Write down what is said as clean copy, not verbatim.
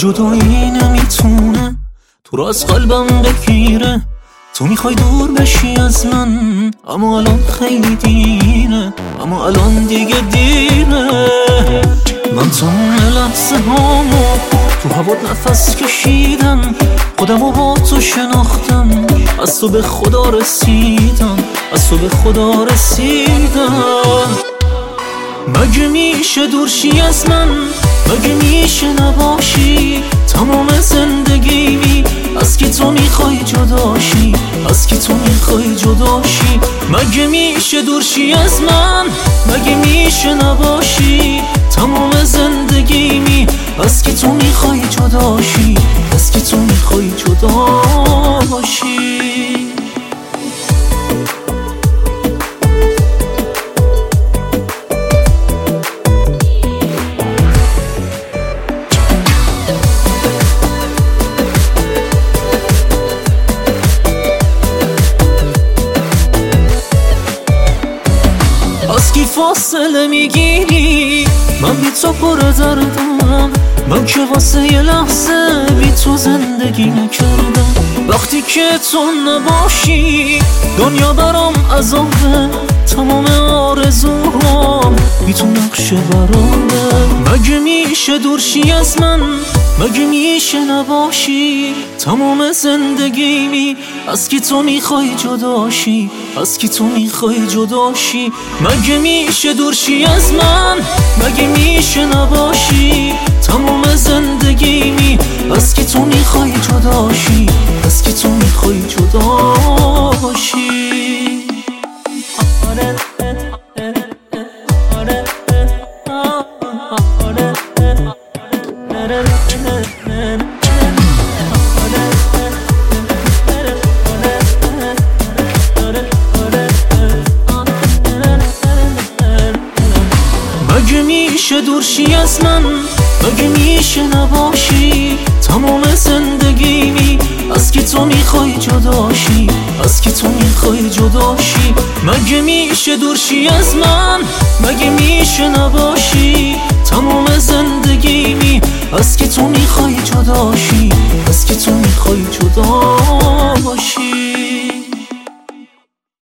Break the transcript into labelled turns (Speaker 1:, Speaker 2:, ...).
Speaker 1: جدایی نمیتونه تو رو از قلبم بگیره. تو میخوای دور بشی از من، اما الان خیلی دیره، اما الان دیگه دیره. من تمام لحظه هامو تو هوات نفس کشیدم، خودمو با تو شناختم، از تو به خدا رسیدم، از تو به خدا رسیدم. مگه میشه دورشی از من، مگه میشه نباشی تمام زندگیمی؟ از کی تو میخوای جداشی، از کی تو میخوای جداشی؟ مگه میشه دورشی از من، مگه میشه نباشی تمام زندگیمی؟ از کی تو میخوای جداشی، از کی تو میخوای جداشی؟ از کی فاصله میگیری؟ من بی تو پر دردم، من که واسه یه لحظه بی تو زندگی نکردم. وقتی که تو نباشی دنیا برام عذابه، تمام آرزوهام بی تو نقشه برامه. مگه میشه دورشی از من، مگه میشه نباشی تمام زندگیمی؟ از کی تو میخوای جداشی، از کی تو میخوای جداشی؟ مگه میشه دورشی از من، مگه میشه نباشی تمام زندگیمی؟ از کی تو میخوای جداشی، از کی تو میخوای جداشی؟ مگه میشه دورشی از من، مگه میشه نباشی تمام زندگیمی؟ از کی تو میخوای جداشی، از کی تو میخوای جداشی؟ مگه میشه دورشی از من، مگه میشه نباشی تمام زندگیمی؟ از کی تو میخوای جداشی، از کی تو میخوای جداشی؟